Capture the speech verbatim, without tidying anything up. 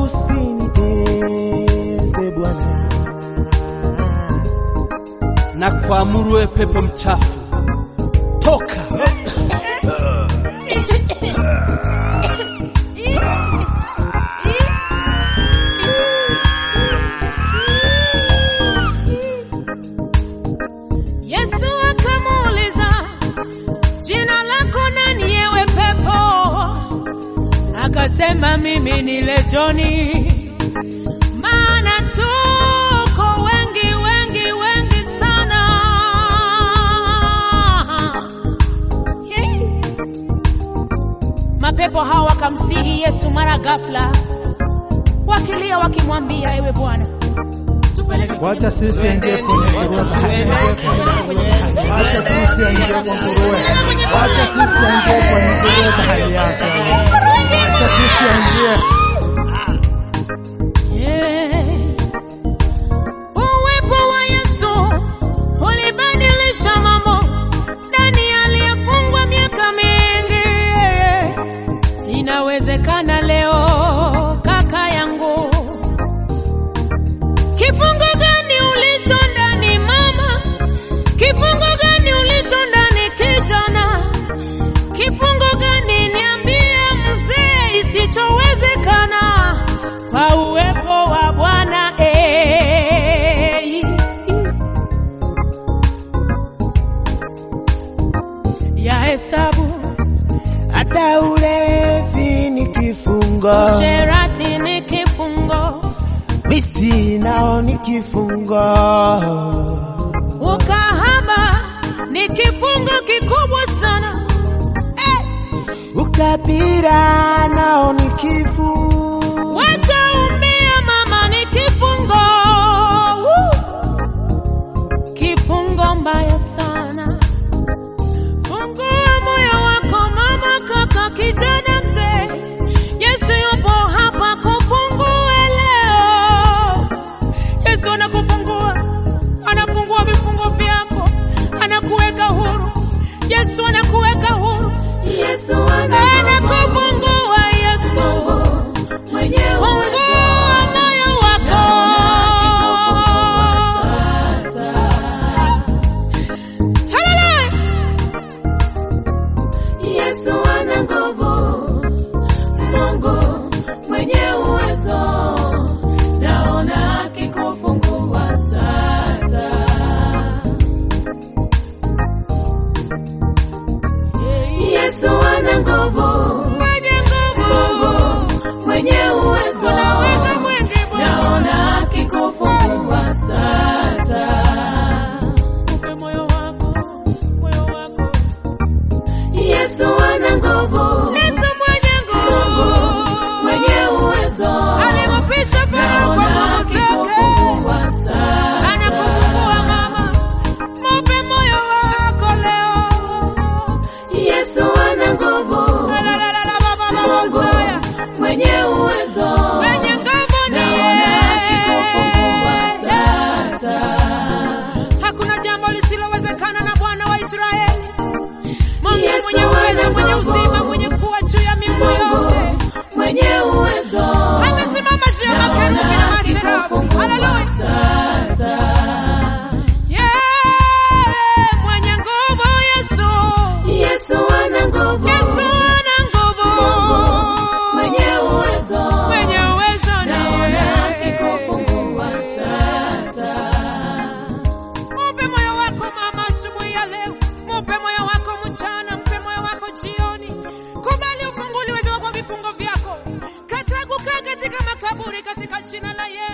usinitese Bwana. Na kuamuru wewe pepo mchafu, toka. Yesu akamuuliza, jina lako nani ewe pepo? Akasema, mimi ni Lejoni, maana tuko wengi wengi wengi sana. Yeah. Mapepo hawa wakamsihi Yesu mara ghafla, wakilia wakimwambia, ewe Bwana, Wacha sisi ingie kwenye nguruwe. Wacha sisi ingie kwenye nguruwe. Wacha sisi ingie kwenye nguruwe bahari yake. Wacha sisi ingie. Yeah. Uwepo wa Yesu ulibadilisha mambo. Ndani aliyefungwa miaka mingi, inawezekana leo kaka yangu. Kifungo gani ulicho ndani mama? Kifungo gani ulicho ndani kijana? Kifungo gani niambie mzee isichowezekana kwa uwepo wa Bwana? Eh, ya hesabu Hata ulevi ni kifungo, sherati ni kifungo, misi nao ni kifungo, ukahaba ni kifungo kikubwa sana. Eh, ukabila nao ni kifungo, wacha umbea mama ni kifungo. Woo! Kifungo mbaya sana. Fungua moyo wako mama, kaka, kijana, mzee. Yesu yupo hapa kufungue leo. Yesu anakufungua, anafungua vifungo vyako, anakuweka huru. Yesu anakuweka huru. Yesu anakufungua. Yesu mwenyewe fungua moyo wako. Haleluya. Yesu ana nguvu, Mungu mwenye uwezo, naona akikufungua sasa. Yesu ana nguvu, Mungu mwenye uwezo, naona akikufungua sasa. Upe moyo wako, moyo wako. Yesu ana nguvu, Yesu mwenye nguvu, mwenye uwezo, alimpisha Farao kwa nguvu zake, anakufungua mama. Mupe moyo wako leo. Yesu ana nguvu, Mungu mwenye uwezo, mwenye nguvu ni yeye, akikufungua sasa. Hakuna jambo lisilowezekana na Bwana wa Israeli. Mungu mwenye uwezo, mwenye uzima, mwenye kuwa juu ya miungu yote, mwenye uwezo, amesimama juu ya makerubi na maserafu. Haleluya. Yeah, mwenye nguvu Yesu. Yesu ana nguvu, Yesu ana nguvu, Mungu mwenye uwezo, mwenye uwezo ni yeye, akikufungua sasa. Mupe moyo wako mama asubuhi ya leo, mupe moyo wako mchana, mupe moyo wako jioni. Kubali ufunguliwe kwa vifungo vyako. Kataa kukaa katika makaburi katika jina la Yesu.